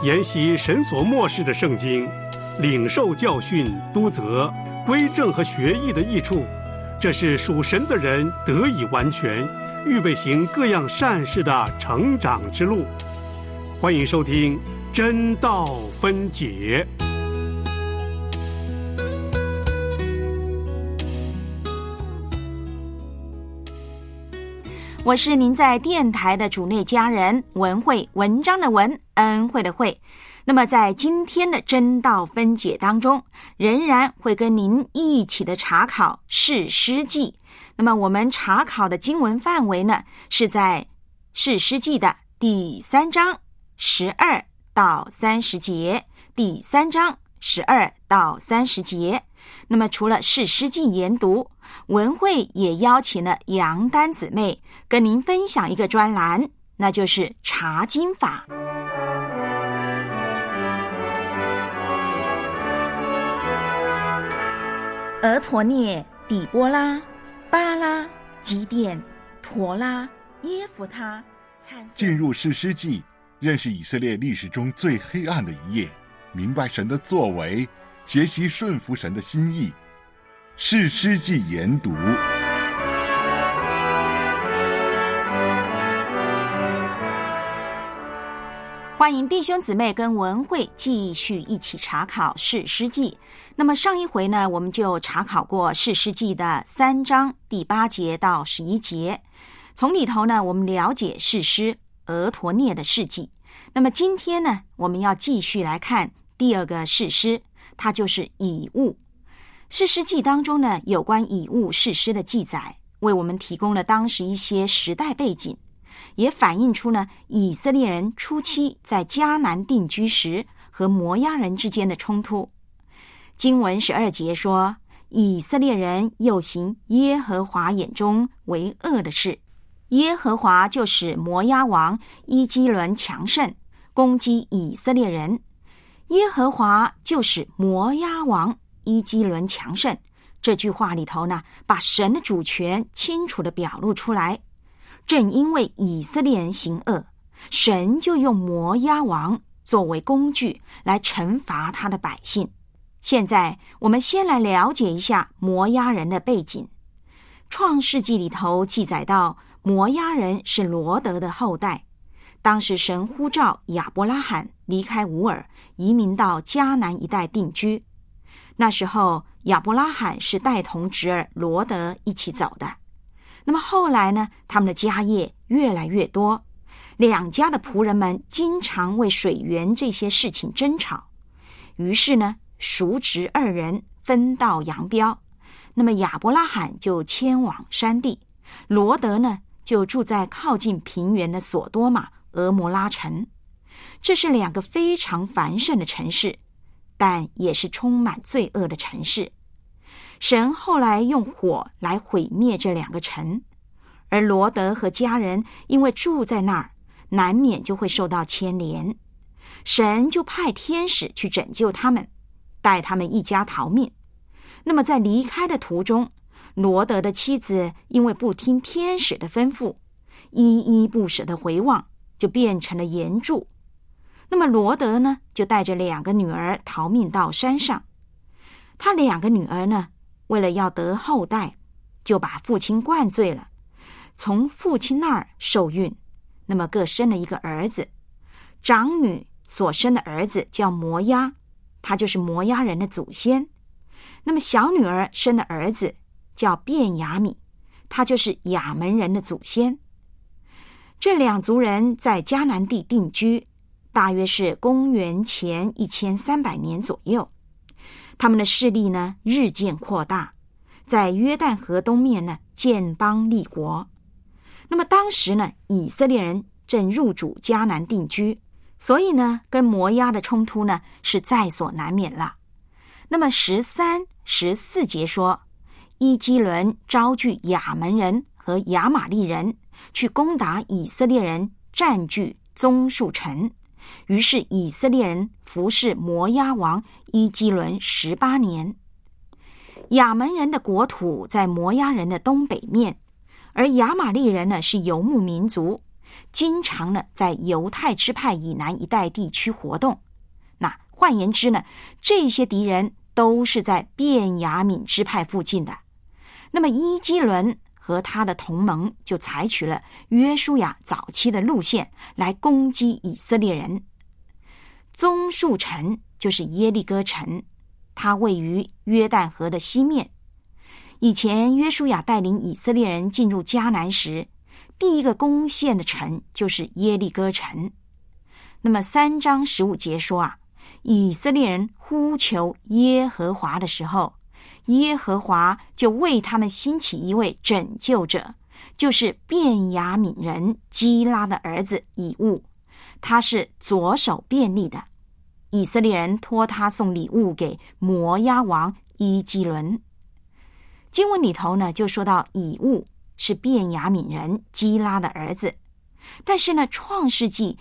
研习神所默示的圣经，领受教训、督责、归正和学义的益处，这是属神的人得以完全，预备行各样善事的成长之路。欢迎收听真道分解。 我是您在电台的主内家人文慧，文章的文，恩惠的惠。那么在今天的真道分解当中，仍然会跟您一起的查考士师记。那么我们查考的经文范围呢，是在士师记的第3章12到30节，第3章12到30节。那么除了士师记研读，文慧也邀请了杨丹姊妹跟您分享一个专栏，那就是查经法。俄陀涅、底波拉、巴拉、基甸、陀拉、耶弗他进入士师记，认识以色列历史中最黑暗的一页，明白神的作为，学习顺服神的心意。士师记研读。 欢迎弟兄姊妹跟文慧继续一起查考士师记。那么上一回呢，我们就查考过士师记的3章第8节到11节，从里头呢，我们了解士师俄陀涅的事迹。那么今天呢，我们要继续来看第二个士师，它就是以悟。士师记当中呢，有关以悟士师的记载，为我们提供了当时一些时代背景，也反映出呢以色列人初期在迦南定居时和摩押人之间的冲突。经文12节说，以色列人又行耶和华眼中为恶的事。耶和华就使摩押王伊基伦强盛，攻击以色列人。耶和华就使摩押王伊基伦强盛，这句话里头呢，把神的主权清楚地表露出来。正因为以色列人行恶，神就用摩押王作为工具来惩罚他的百姓。现在我们先来了解一下摩押人的背景。创世纪里头记载到，摩押人是罗德的后代。当时神呼召亚伯拉罕离开乌尔，移民到迦南一带定居。那时候亚伯拉罕是带同侄儿罗德一起走的。那么后来呢，他们的家业越来越多，两家的仆人们经常为水源这些事情争吵。于是呢，叔侄2人分道扬镳。那么亚伯拉罕就迁往山地，罗德呢就住在靠近平原的索多玛、俄摩拉城。这是2个非常繁盛的城市，但也是充满罪恶的城市。神后来用火来毁灭这2个城，而罗德和家人因为住在那儿，难免就会受到牵连。神就派天使去拯救他们，带他们一家逃命。那么在离开的途中，罗德的妻子因为不听天使的吩咐，依依不舍的回望，就变成了岩柱。那么罗德呢，就带着2个女儿逃命到山上。他2个女儿呢，为了要得后代，就把父亲灌醉了，从父亲那儿受孕，那么各生了一个儿子。长女所生的儿子叫摩押，他就是摩押人的祖先。那么小女儿生的儿子叫便雅悯，他就是亚门人的祖先。这2族人在迦南地定居，大约是公元前1300年左右。他们的势力呢日渐扩大，在约旦河东面呢建邦立国。那么当时呢，以色列人正入主迦南定居，所以呢跟摩押的冲突呢是在所难免了。那么13、14节说，伊基伦招聚亚门人和亚玛利人去攻打以色列人，占据棕树城。于是以色列人服侍摩押王伊基伦18年。亚门人的国土在摩押人的东北面，而亚玛利人呢是游牧民族， 经常呢在犹太支派以南一带地区活动。那换言之呢，这些敌人都是在便雅悯支派附近的。那么伊基伦和他的同盟就采取了约书亚早期的路线来攻击以色列人。棕树城就是耶利哥城，它位于约旦河的西面。以前约书亚带领以色列人进入迦南时，第一个攻陷的城就是耶利哥城。那么3章15节说以色列人呼求耶和华的时候，耶和华就为他们兴起一位拯救者，就是便雅悯人基拉的儿子以物，他是左手便利的。以色列人托他送礼物给摩押王伊基伦。经文里头呢，就说到以物是便雅悯人基拉的儿子，但是呢，创世纪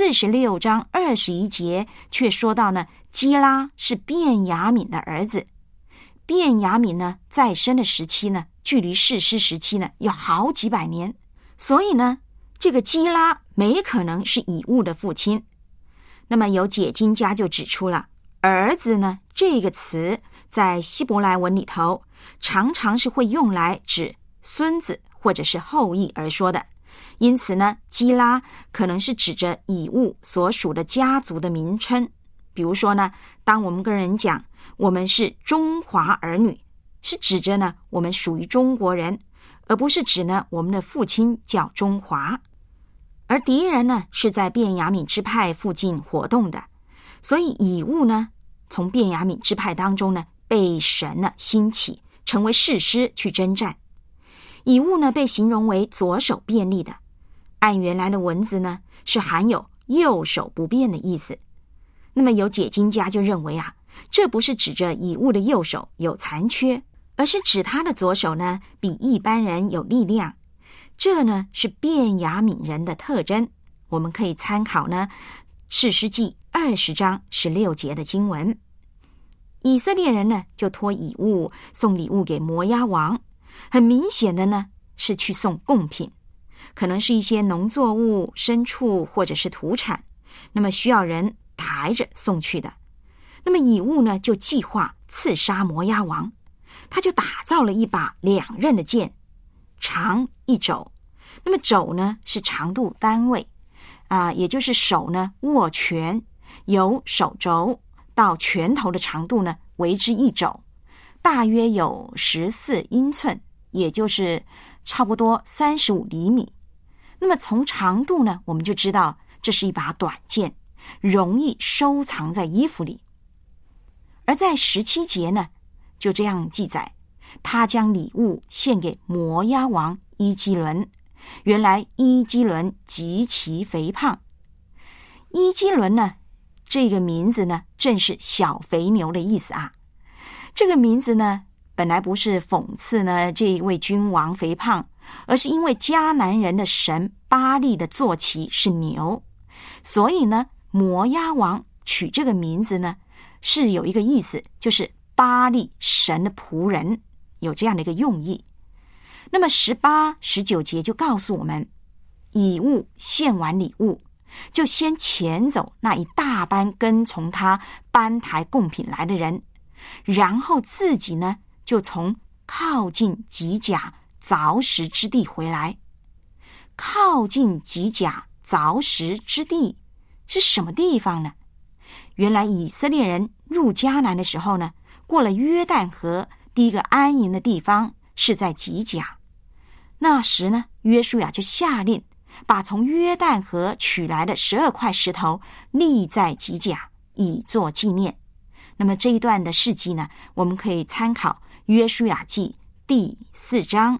46章21节却说到呢，基拉是便雅悯的儿子。便雅悯呢，在生的时期呢，距离士师时期呢，有好几百年，所以呢，这个基拉没可能是以物的父亲。那么有解经家就指出了，儿子呢这个词在希伯来文里头常常是会用来指孙子或者是后裔而说的，因此呢，基拉可能是指着以物所属的家族的名称。比如说呢，当我们跟人讲我们是中华儿女，是指着呢我们属于中国人，而不是指呢我们的父亲叫中华。而敌人呢是在便雅悯支派附近活动的，所以以物呢从便雅悯支派当中呢被神呢兴起，成为士师去征战。以物呢被形容为左手便利的，按原来的文字呢是含有右手不便的意思。那么有解经家就认为这不是指着以物的右手有残缺，而是指他的左手呢比一般人有力量。这呢是便雅悯人的特征，我们可以参考呢士师记20章16节的经文。以色列人呢就托以物送礼物给摩押王，很明显的呢是去送贡品，可能是一些农作物、牲畜或者是土产，那么需要人抬着送去的。那么以物呢就计划刺杀摩押王，他就打造了一把2刃的剑，长1肘。那么肘呢是长度单位也就是手呢握拳，由手肘到拳头的长度呢为之1肘，大约有14英寸，也就是差不多35厘米。那么从长度呢我们就知道这是一把短剑，容易收藏在衣服里。而在17节呢就这样记载，他将礼物献给摩押王伊基伦。原来伊基伦极其肥胖。伊基伦呢这个名字呢正是小肥牛的意思这个名字呢本来不是讽刺呢这一位君王肥胖，而是因为迦南人的神巴力的坐骑是牛，所以呢摩押王取这个名字呢是有一个意思，就是巴力神的仆人，有这样的一个用意。那么18、19节就告诉我们，以物献完礼物，就先遣走那一大班跟从他搬抬贡品来的人，然后自己呢就从靠近吉甲凿石之地回来。靠近吉甲凿石之地是什么地方呢？原来以色列人入迦南的时候呢，过了约旦河，第一个安营的地方是在吉甲。那时呢，约书亚就下令把从约旦河取来的12块石头立在吉甲，以作纪念。那么这一段的事迹呢，我们可以参考约书亚记第4章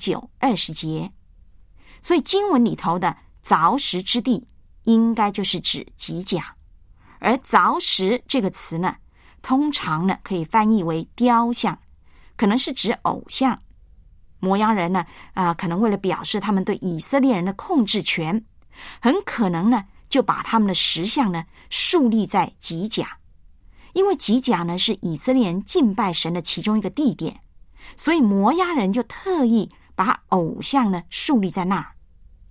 19、20节。所以经文里头的凿石之地应该就是指吉甲，而凿石这个词呢，通常呢可以翻译为雕像，可能是指偶像。摩押人呢可能为了表示他们对以色列人的控制权，很可能呢就把他们的石像呢树立在吉甲。因为吉甲呢是以色列人敬拜神的其中一个地点，所以摩押人就特意把偶像呢树立在那儿。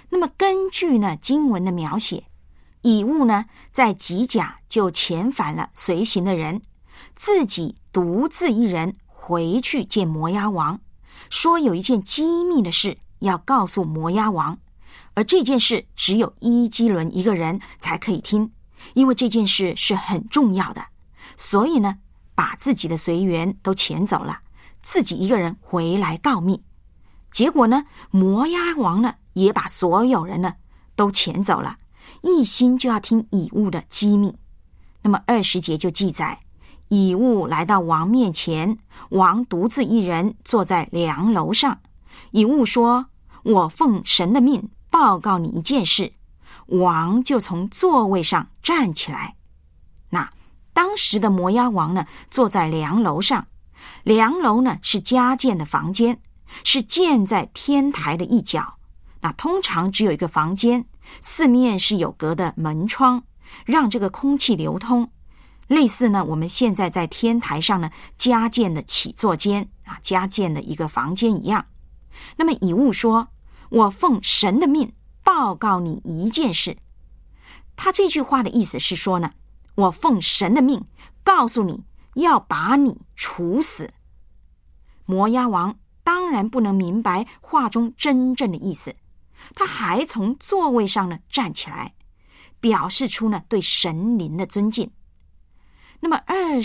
那么根据呢经文的描写，以悟呢在吉甲就遣返了随行的人，自己独自一人回去见摩押王，说有一件机密的事要告诉摩押王，而这件事只有伊基伦一个人才可以听，因为这件事是很重要的，所以呢把自己的随员都遣走了，自己一个人回来告密。结果呢摩押王呢也把所有人呢都遣走了，一心就要听以悟的机密。那么20节就记载，以悟来到王面前，王独自一人坐在梁楼上。以悟说，我奉神的命报告你一件事。王就从座位上站起来。那当时的摩押王呢坐在梁楼上，梁楼呢是加建的房间，是建在天台的一角。那通常只有一个房间，四面是有隔的门窗，让这个空气流通，类似呢我们现在在天台上呢加建的起坐间加建的一个房间一样。那么以悟说，我奉神的命报告你一件事。他这句话的意思是说呢，我奉神的命告诉你要把你处死。摩押王当然不能明白话中真正的意思，他还从座位上呢站起来，表示出呢对神灵的尊敬。那么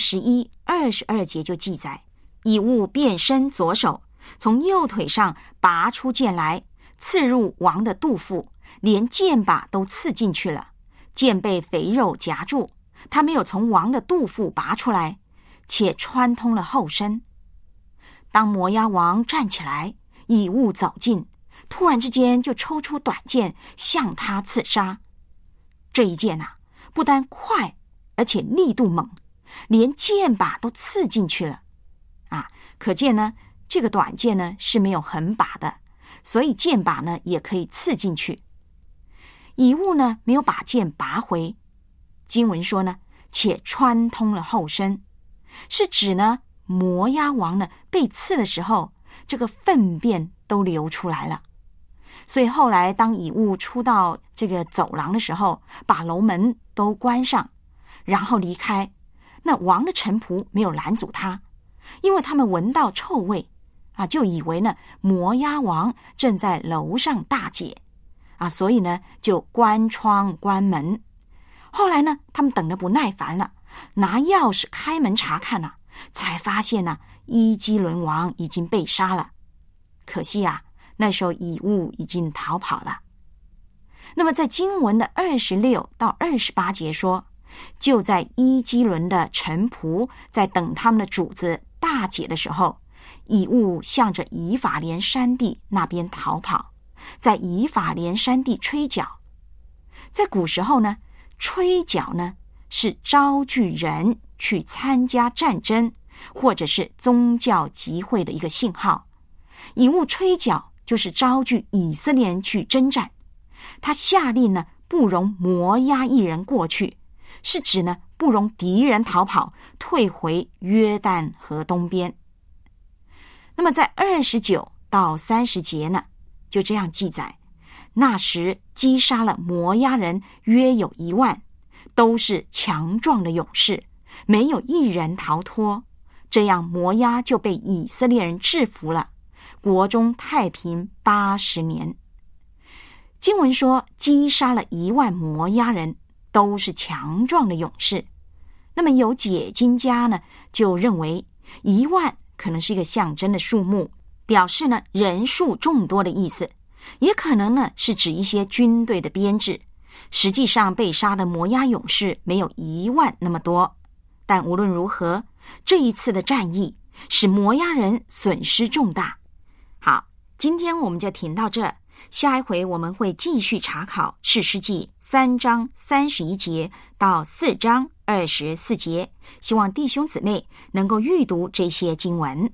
21、22节就记载，以悟变伸左手，从右腿上拔出剑来，刺入王的肚腹，连剑把都刺进去了，剑被肥肉夹住，他没有从王的肚腹拔出来，且穿通了后身。当摩押王站起来，以悟走近，突然之间就抽出短剑向他刺杀。这一剑不但快，而且力度猛，连剑把都刺进去了可见呢这个短剑呢是没有横把的，所以剑把呢也可以刺进去。以悟呢没有把剑拔回，经文说呢且穿通了后身，是指呢摩押王呢被刺的时候，这个粪便都流出来了。所以后来当以悟出到这个走廊的时候，把楼门都关上，然后离开，那王的臣仆没有拦阻他，因为他们闻到臭味就以为呢摩押王正在楼上大解所以呢就关窗关门。后来呢他们等得不耐烦了，拿钥匙开门查看才发现伊基伦王已经被杀了。可惜那时候以悟已经逃跑了。那么在经文的26到28节说，就在伊基伦的臣仆在等他们的主子大解的时候，以悟向着以法莲山地那边逃跑，在以法莲山地吹角。在古时候呢，吹角呢是招聚人去参加战争或者是宗教集会的一个信号。以悟吹角就是招聚以色列人去征战，他下令呢不容摩押一人过去，是指呢不容敌人逃跑，退回约旦河东边。那么在29到30节呢就这样记载，那时击杀了摩押人约有1万，都是强壮的勇士，没有一人逃脱，这样摩押就被以色列人制服了，国中太平80年。经文说击杀了1万摩押人，都是强壮的勇士。那么有解经家呢就认为1万可能是一个象征的数目，表示呢人数众多的意思，也可能呢是指一些军队的编制。实际上被杀的摩押勇士没有1万那么多，但无论如何，这一次的战役使摩押人损失重大。好，今天我们就停到这，下一回我们会继续查考士师记3章31节到4章24节，希望弟兄姊妹能够阅读这些经文。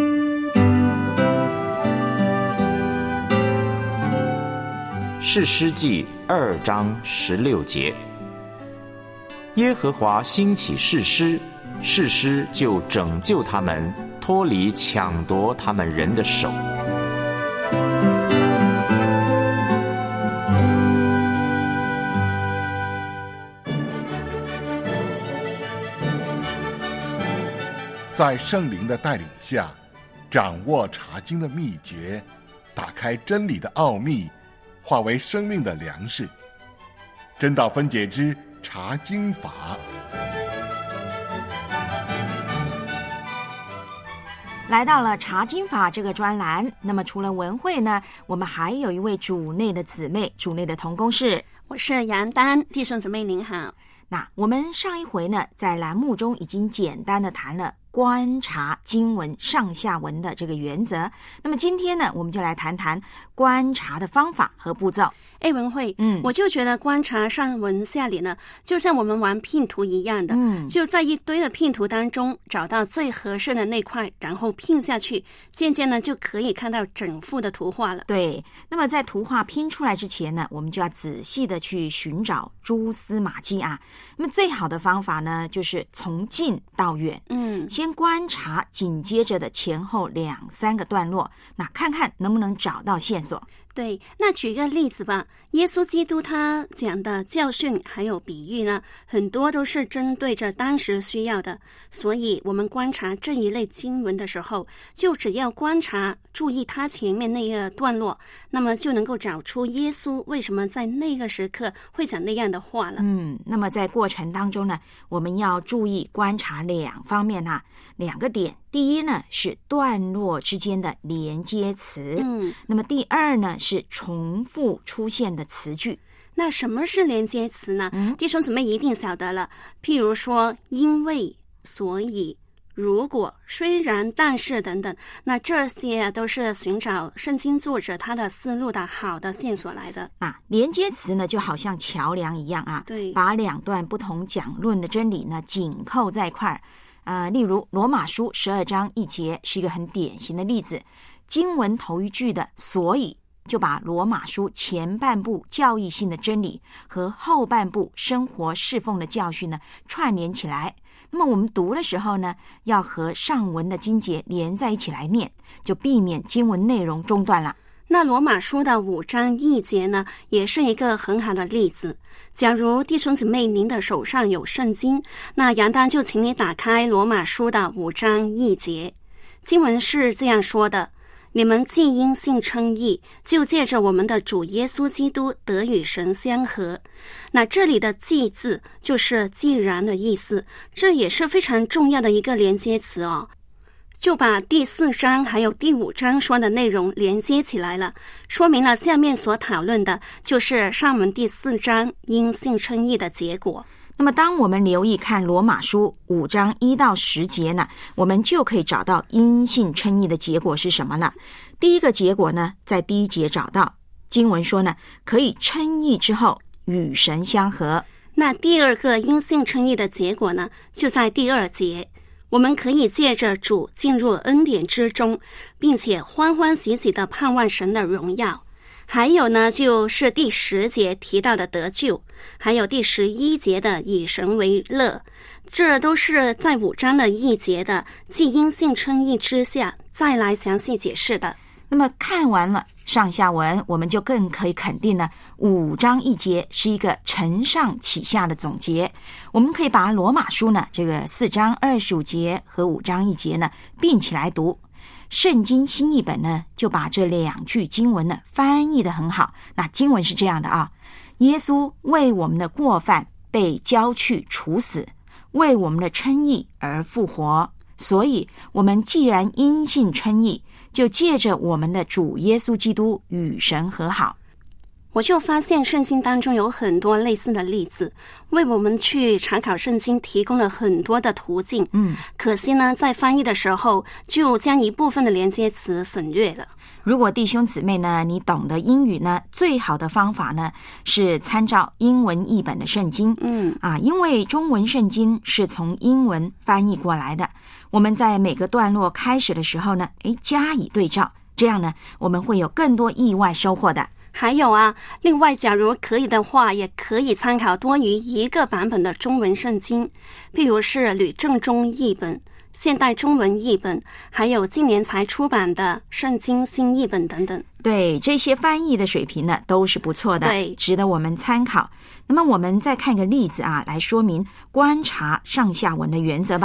士师记2章16节，耶和华兴起士师，士师就拯救他们，脱离抢夺他们人的手。 在圣灵的带领下，掌握查经的秘诀，打开真理的奥秘，化为生命的粮食。真道分解之查经法。 来到了查经法这个专栏，那么除了文慧呢，我们还有一位主内的姊妹，主内的同工是， 我是杨丹，弟兄姊妹您好。 那我们上一回呢，在栏目中已经简单的谈了观察经文上下文的这个原则，那么今天呢，我们就来谈谈观察的方法和步骤。 文慧，我就觉得观察上文下理呢，就像我们玩拼图一样的，就在一堆的拼图当中找到最合适的那块，然后拼下去，渐渐呢就可以看到整幅的图画了。 对，那么在图画拼出来之前呢，我们就要仔细的去寻找蛛丝马迹啊。那么最好的方法呢，就是从近到远，先观察紧接着的前后2-3个段落，那看看能不能找到线索。 对，那举个例子吧，耶稣基督他讲的教训还有比喻呢，很多都是针对着当时需要的，所以我们观察这一类经文的时候，就只要观察注意他前面那个段落，那么就能够找出耶稣为什么在那个时刻会讲那样的话了。 那么在过程当中呢，我们要注意观察2方面2个点。第一呢，是段落之间的连接词，那么第二呢，是重复出现的词句。 那什么是连接词呢？弟兄姊妹一定晓得了，譬如说因为、所以、如果、虽然、但是等等，那这些都是寻找圣经作者他的思路的好的线索来的。 连接词呢，就好像桥梁一样对， 把2段不同讲论的真理呢紧扣在一块儿。例如罗马书12章1节是一个很典型的例子，经文头一句的所以就把罗马书前半部教义性的真理和后半部生活侍奉的教训呢串联起来。那么我们读的时候呢，要和上文的经节连在一起来念，就避免经文内容中断了。 那罗马书的5章1节呢，也是一个很好的例子。假如弟兄姊妹您的手上有圣经，那杨丹就请你打开罗马书的5章1节。经文是这样说的：你们既因信称义，就借着我们的主耶稣基督得与神相合。那这里的既字就是既然的意思，这也是非常重要的一个连接词哦。就把第4章还有第5章说的内容连接起来了，说明了下面所讨论的就是上文第4章因信称义的结果。 那么当我们留意看罗马书5章1到10节呢，我们就可以找到因信称义的结果是什么了。第一个结果呢，在第1节找到，经文说呢，可以称义之后与神相合。 那第2个因信称义的结果呢，就在第2节，我们可以借着主进入恩典之中，并且欢欢喜喜地盼望神的荣耀。还有呢，就是第10节提到的得救，还有第11节的以神为乐，这都是在5章的1节的既因信称义之下再来详细解释的。 那么看完了上下文，我们就更可以肯定呢，5章1节是一个承上启下的总结。我们可以把罗马书呢这个4章25节和5章1节呢并起来读。圣经新译本呢就把这2句经文呢翻译得很好。那经文是这样的啊：耶稣为我们的过犯被交去处死，为我们的称义而复活，所以我们既然因信称义，就借着我们的主耶稣基督与神和好。 我就发现圣经当中有很多类似的例子，为我们去查考圣经提供了很多的途径。可惜呢，在翻译的时候就将一部分的连接词省略了。 如果弟兄姊妹呢，你懂得英语呢，最好的方法呢是参照英文译本的圣经。因为中文圣经是从英文翻译过来的，我们在每个段落开始的时候呢，加以对照，这样呢，我们会有更多意外收获的。 还有啊，另外假如可以的话，也可以参考多于1个版本的中文圣经，譬如是吕正中译本、现代中文译本，还有近年才出版的圣经新译本等等。 对，这些翻译的水平呢都是不错的， 对， 值得我们参考。那么我们再看个例子啊，来说明观察上下文的原则吧。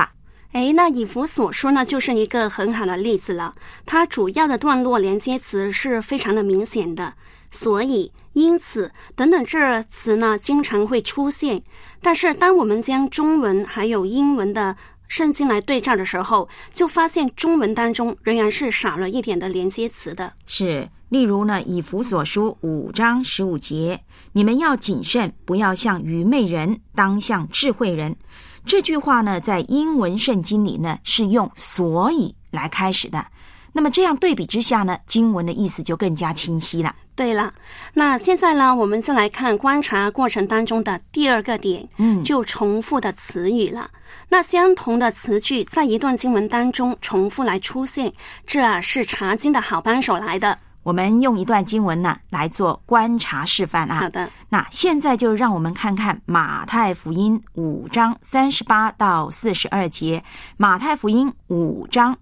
那以弗所书呢，就是一个很好的例子了。它主要的段落连接词是非常的明显的，所以、因此等等这词呢，经常会出现。但是当我们将中文还有英文的圣经来对照的时候，就发现中文当中仍然是少了一点的连接词的。 是，例如呢，以弗所书5章15节，你们要谨慎，不要像愚昧人，当像智慧人。这句话呢，在英文圣经里呢，是用所以来开始的。那么这样对比之下呢，经文的意思就更加清晰了。 对了，那现在呢，我们就来看观察过程当中的第二个点，就重复的词语了。那相同的词句在一段经文当中重复来出现，这是查经的好帮手来的。 我们用一段经文呢来做观察示范啊。 好的， 那现在就让我们看看马太福音5章38到42节。马太福音5章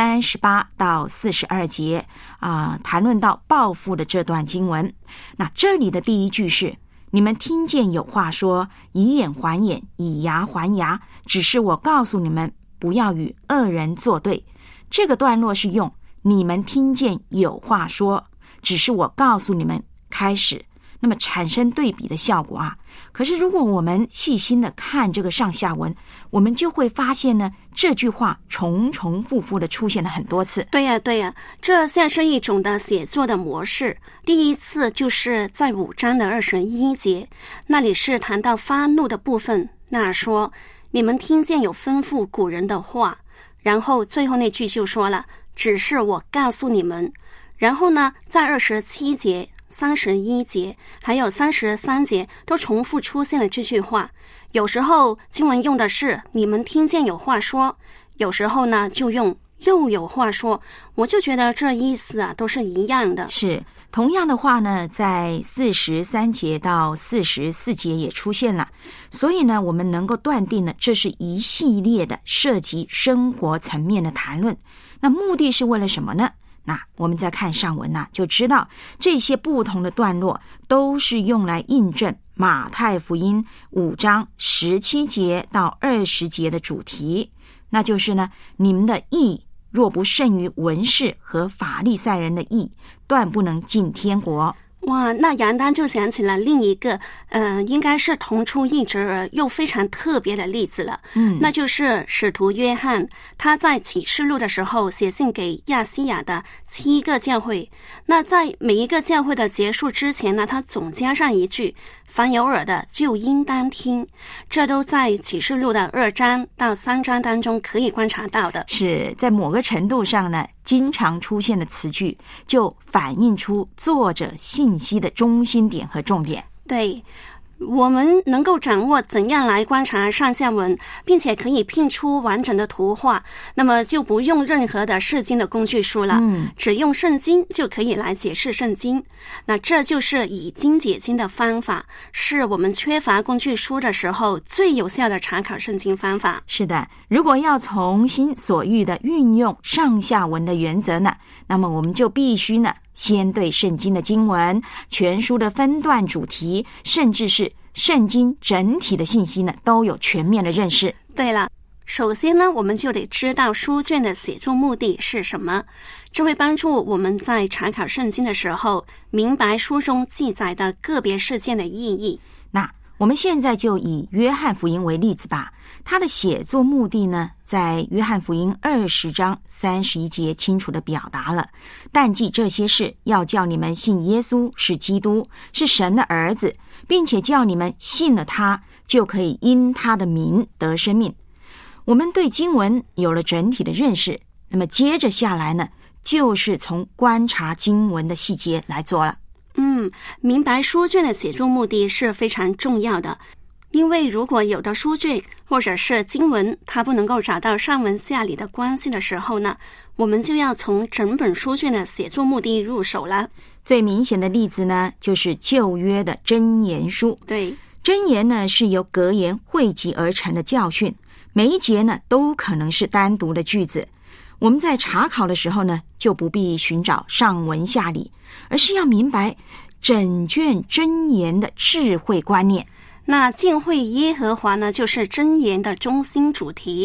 38到42节谈论到报复的这段经文。那这里的第一句是：你们听见有话说，以眼还眼，以牙还牙，只是我告诉你们，不要与恶人作对。这个段落是用你们听见有话说，只是我告诉你们开始，那么产生对比的效果啊。可是如果我们细心的看这个上下文，我们就会发现呢，这句话重重复复的出现了很多次。 对呀，这像是一种的写作的模式。第一次就是在5章的21节，那里是谈到发怒的部分，那说你们听见有吩咐古人的话，然后最后那句就说了，只是我告诉你们。然后呢，在27节、31节还有33节都重复出现了这句话。有时候经文用的是你们听见有话说，有时候呢就用又有话说，我就觉得这意思都是一样的。 是，同样的话呢，在43节到44节也出现了。所以呢，我们能够断定呢，这是一系列的涉及生活层面的谈论。那目的是为了什么呢？那我们再看上文就知道这些不同的段落都是用来印证马太福音5章17节到20节的主题，那就是呢，你们的义若不胜于文士和法利赛人的义，断不能进天国。 哇，那杨丹就想起了另一个应该是同出一辙而又非常特别的例子了。那就是使徒约翰，他在启示录的时候写信给亚细亚的7个教会。那在每一个教会的结束之前呢，他总加上一句，凡有耳的就应当听。这都在启示录的2章到3章当中可以观察到的。 是在某个程度上呢，经常出现的词句就反映出作者信息的中心点和重点。 对，我们能够掌握怎样来观察上下文，并且可以拼出完整的图画，那么就不用任何的释经的工具书了，只用圣经就可以来解释圣经。那这就是以经解经的方法，是我们缺乏工具书的时候最有效的查考圣经方法。 是的，如果要从心所欲的运用上下文的原则呢，那么我们就必须呢，先对圣经的经文、全书的分段主题，甚至是圣经整体的信息呢，都有全面的认识。 对了，首先呢，我们就得知道书卷的写作目的是什么，这会帮助我们在查考圣经的时候，明白书中记载的个别事件的意义。 那我们现在就以约翰福音为例子吧。它的写作目的呢，在约翰福音20章31节清楚地表达了，但记这些事，要叫你们信耶稣是基督，是神的儿子，并且叫你们信了他，就可以因他的名得生命。我们对经文有了整体的认识，那么接着下来呢，就是从观察经文的细节来做了。 明白书卷的写作目的是非常重要的，因为如果有的书卷或者是经文它不能够找到上文下理的关系的时候呢，我们就要从整本书卷的写作目的入手了。 最明显的例子呢，就是旧约的箴言书。 对， 箴言呢是由格言汇集而成的教训，每一节呢都可能是单独的句子。我们在查考的时候呢，就不必寻找上文下理，而是要明白整卷箴言的智慧观念。 那敬畏耶和华呢，就是箴言的中心主题。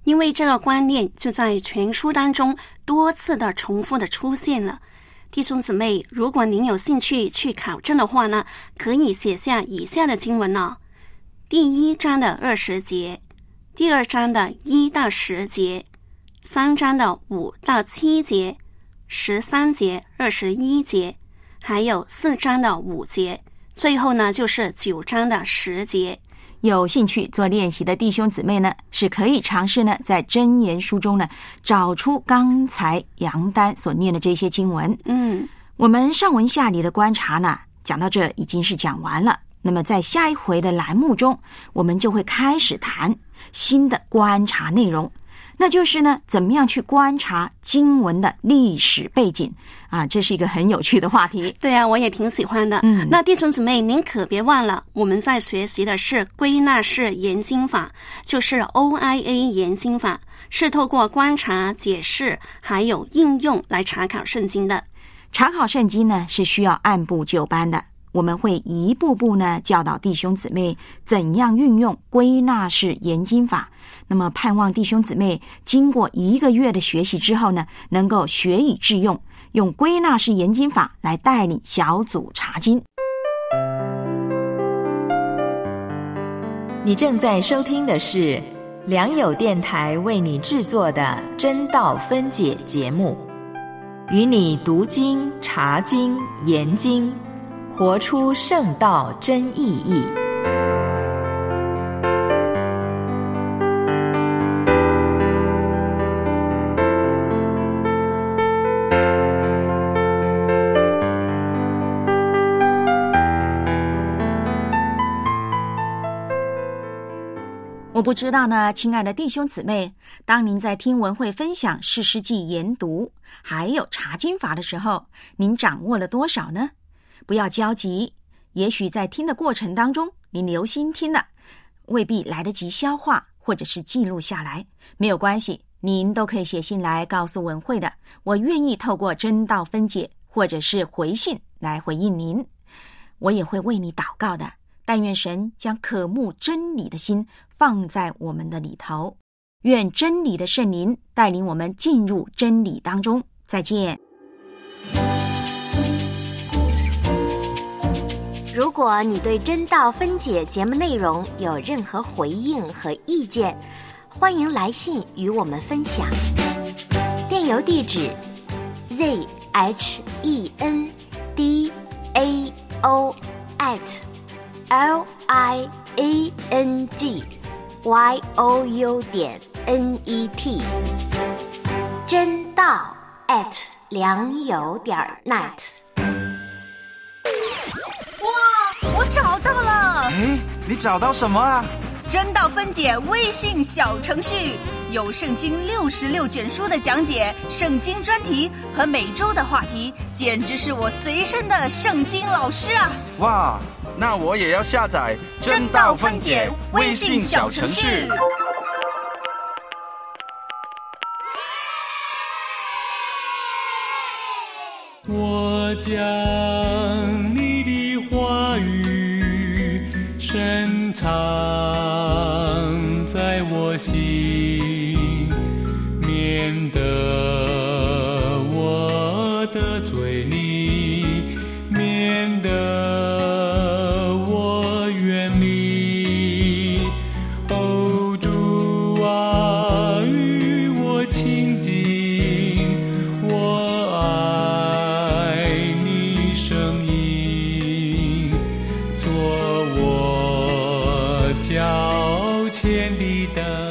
因为这个观念就在全书当中多次的重复的出现了。弟兄姊妹，如果您有兴趣去考证的话呢，可以写下以下的经文哦。第1章的20节，第2章的1到10节，3章的5到7节，13节、21节，还有4章的5节，最后呢就是9章的10节。 有兴趣做练习的弟兄姊妹呢，是可以尝试呢在箴言书中呢找出刚才杨丹所念的这些经文。我们上文下理的观察呢，讲到这已经是讲完了。那么在下一回的栏目中，我们就会开始谈新的观察内容，那就是呢怎么样去观察经文的历史背景啊，这是一个很有趣的话题。 对啊，我也挺喜欢的。那弟兄姊妹，您可别忘了，我们在学习的是归纳式研经法，就是 OIA 研经法，是透过观察、解释还有应用来查考圣经的。 查考圣经呢是需要按部就班的，我们会一步步呢教导弟兄姊妹怎样运用归纳式研经法。那么盼望弟兄姊妹经过1个月的学习之后呢，能够学以致用，用归纳式研经法来带领小组查经。 你正在收听的是良友电台为你制作的真道分解节目，与你读经、查经、研经，活出圣道真意义。 我不知道呢，亲爱的弟兄姊妹，当您在听文慧分享士师记研读还有查经法的时候，您掌握了多少呢？不要焦急，也许在听的过程当中，您留心听了，未必来得及消化或者是记录下来，没有关系，您都可以写信来告诉文慧的，我愿意透过真道分解或者是回信来回应您，我也会为你祷告的。但愿神将渴慕真理的心放在我们的里头，愿真理的圣灵带领我们进入真理当中。再见。 如果你对真道分解节目内容有任何回应和意见，欢迎来信与我们分享。电邮地址 zhendio@liangyou.net 真道良友.net。 我找到了！ 你找到什么啊？ 真道分解微信小程序，有圣经66卷书的讲解、圣经专题和每周的话题，简直是我随身的圣经老师啊！ 哇，那我也要下载真道分解微信小程序。 我将你的话语深藏在我心，免得我的嘴里，免得我远离。哦，主啊，与我亲近，我爱你声音，做我脚前的灯。